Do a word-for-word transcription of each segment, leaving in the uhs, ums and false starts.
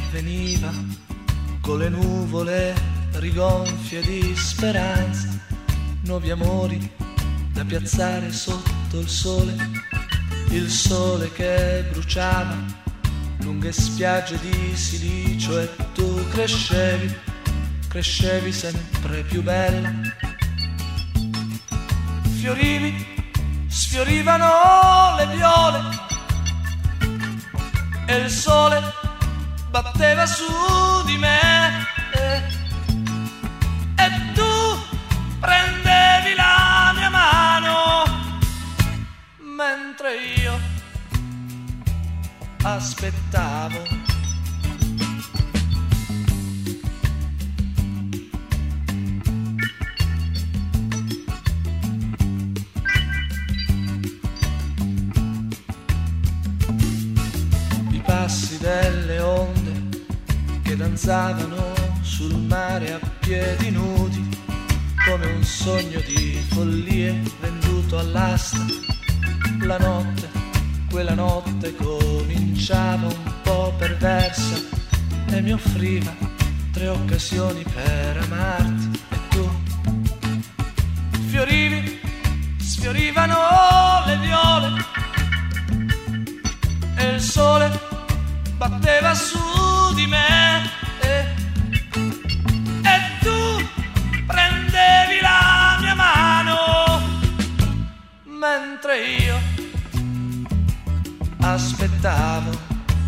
veniva con le nuvole rigonfie di speranza, nuovi amori da piazzare sotto il sole, il sole che bruciava lunghe spiagge di silicio e tu crescevi, crescevi sempre più bella. Fiorivi, sfiorivano le viole e il sole batteva su di me e, e tu prendevi la mia mano mentre io aspettavo. I passi delle onde che danzavano sul mare a piedi nudi, come un sogno di follie venduto all'asta. La notte, quella notte cominciava un po' perversa e mi offriva tre occasioni per amarti e tu fiorivi, sfiorivano le viole e il sole batteva su di me e, e tu prendevi la mia mano mentre io aspettavo.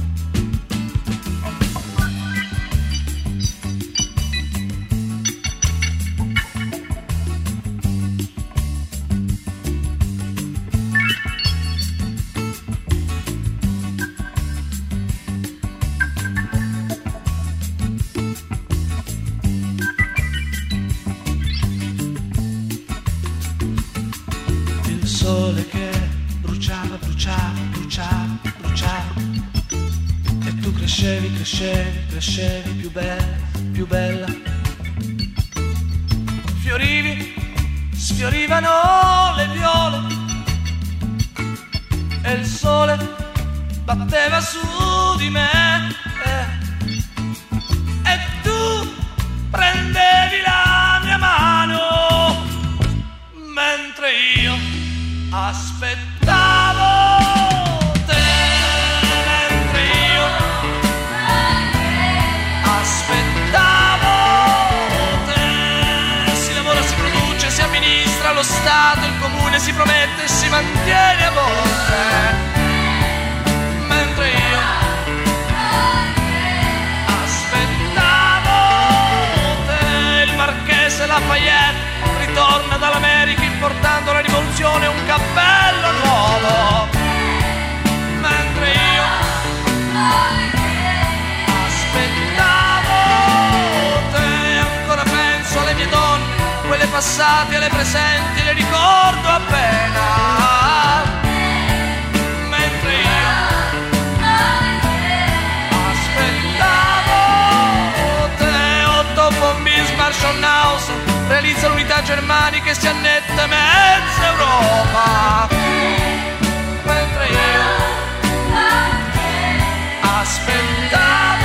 Il sole che bruciava, bruciava, bruciava, bruciava e tu crescevi, crescevi, crescevi più bella, più bella. Fiorivi, sfiorivano le viole e il sole batteva su di me e, e tu prendevi la mia mano mentre io aspettavo te, mentre io aspettavo te. Si lavora, si produce, si amministra lo Stato, il comune si promette e si mantiene a volte, mentre io aspettavo te. Il marchese Lafayette ritorna dall'America portando la rivoluzione e un cappello nuovo, mentre io aspettavo te. Ancora penso alle mie donne, quelle passate, alle presenti, le ricordo appena, mentre io aspettavo te. Otto von Bismarck, Schonhausen realizza l'unità germanica e si annette mezza Europa, mentre io aspettavo